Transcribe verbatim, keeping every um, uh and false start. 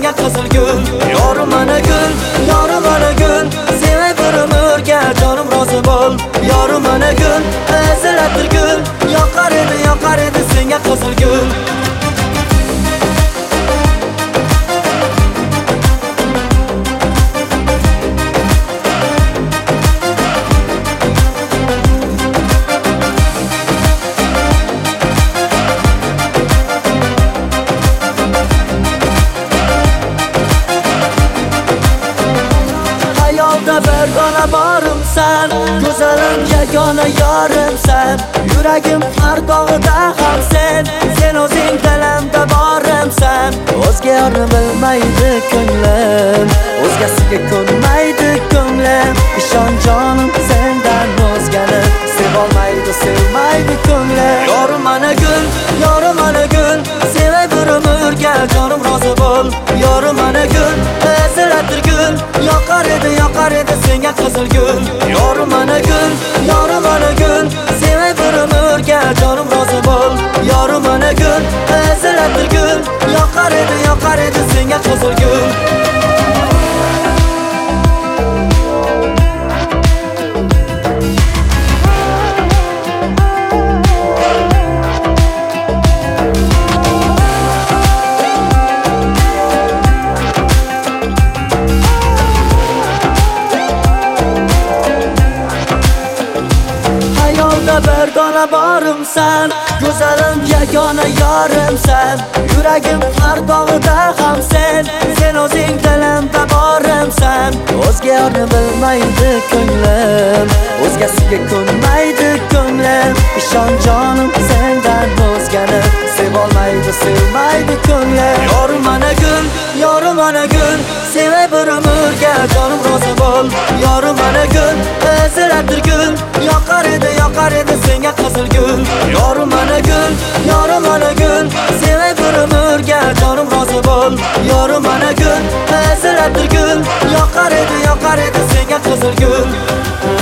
senga qizil gul. Yorim ana gul, yorim ana gul, sevay bir umrga jonim rozi bo'l. Yorim ana gul, ezilatir gul, yoqar edi, yoqar edi senga qizil gul. Bir dona borimsan, go'zalim yagona yorimsan. Yuragim har dog'ida ham sen, sen o'zing dilimda borimsan. O'zga yorni bilmaydi ko'nglim, o'zgasiga ko'nmaydi ko'nglim. Ishon jonim sendan o'zgani sevolmaydi, sevmaydi ko'nglim. Yorim ana gul, yorim ana gul, sevay bir umrga jonim rozi bo'l. Yorim ana gul, ezilatir gul, yoqar edi, yoqar edi senga qizil gul. Yorim ana gul, yorim ana gul, sevay bir umrga jonim rozi bo'l. Yorim ana gul, ezilatir gul, yoqar edi, yoqar edi senga qizil gul. Bir dona borimsan, go'zalim yagona yorimsan. Yuragim har dog'ida ham sen, sen o'zing dilimda borimsan. O'zga yorni bilmaydi ko'nglim, o'zgasiga ko'nmaydi ko'nglim. Ishon jonim sendan o'zgani sevolmaydi, sevmaydi ko'nglim. Yorim ana gul, yorim ana gul, sevay bir umrga jonim rozi bo'l. Yorim ana gul, ezilatir gul, yoqar edi, yoqar edi senga qizil gul. Yorim ana gul, yorim ana gul, sevay bir umrga jonim rozi bo'l. Yorim ana gul, ezilatir gul, yoqar edi, yoqar edi senga qizil gul.